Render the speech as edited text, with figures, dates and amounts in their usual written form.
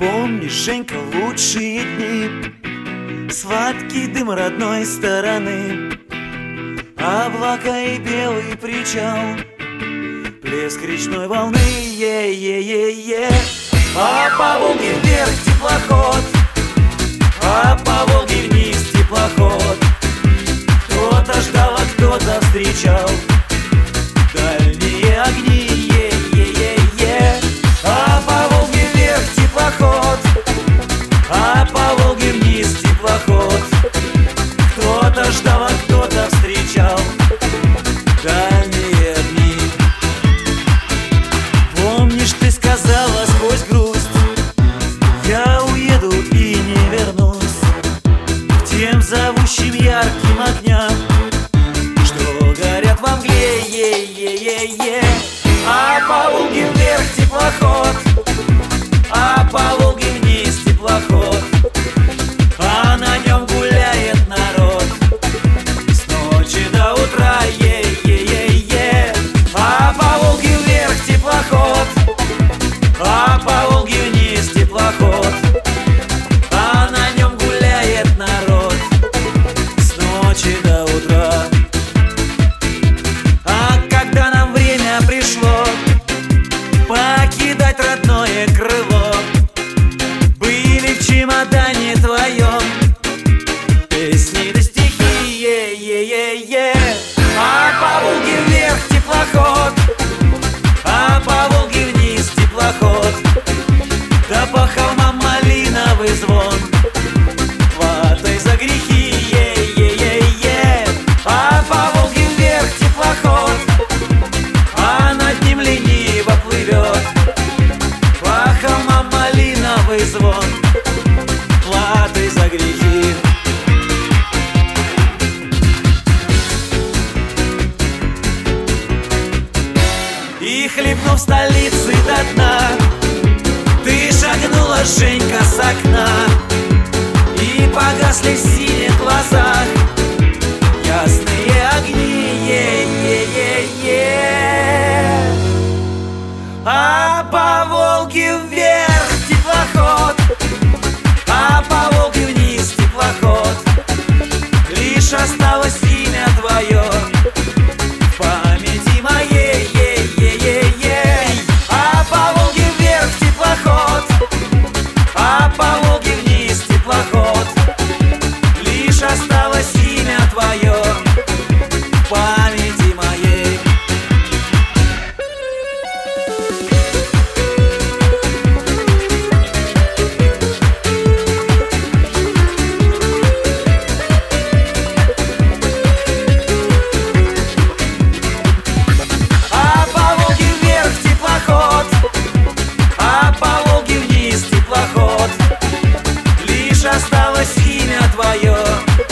Помнишь, Женька, лучшие дни, сладкий дым родной стороны, облака и белый причал, плеск речной волны, е-е-е-е. А по Волге вверх теплоход, а по Волге вниз теплоход. Кто-то ждал, а кто-то встречал дальние огни, е-е-е-е. А по Волге вверх теплоход, а по Волге вниз теплоход. Кто-то ждал, а кто-то встречал дальние огни. Помнишь, ты сказала сквозь грусть: я уеду и не вернусь к тем зовущим ярким огням, что горят во мгле, е-е-е-е. А по Волге вверх теплоход, а по Волге вниз теплоход, а на нем гуляет народ с ночи до утра, е-е-е-е. А по Волге вверх теплоход, а по Волге вниз теплоход, а на нем гуляет народ с ночи до утра. А когда нам время пришло покидать родное крыло, были в чемодане твоем песни да стихи, е-е-е-е. А по Волге вверх теплоход, а по Волге вниз теплоход, да по холмам малиновый звон, платой за грехи, е-е-е-е. А по Волге вверх теплоход, а над ним лениво плывет по холмам малиновый звон, платой за грехи. И хлебнув столицы до дна, ты шагнула, Женька, с окна, и погасли в синих глазах ясные огни, е-е-е-е. А по Волге вверх теплоход, а по Волге вниз теплоход, лишь осталось имя твое в памяти моей, е-е-е-е. А по Волге вверх теплоход, а по Волге вниз теплоход, лишь осталось имя твое в памяти моей. А по Волге вверх теплоход, а по Волге вниз теплоход, лишь осталось имя твое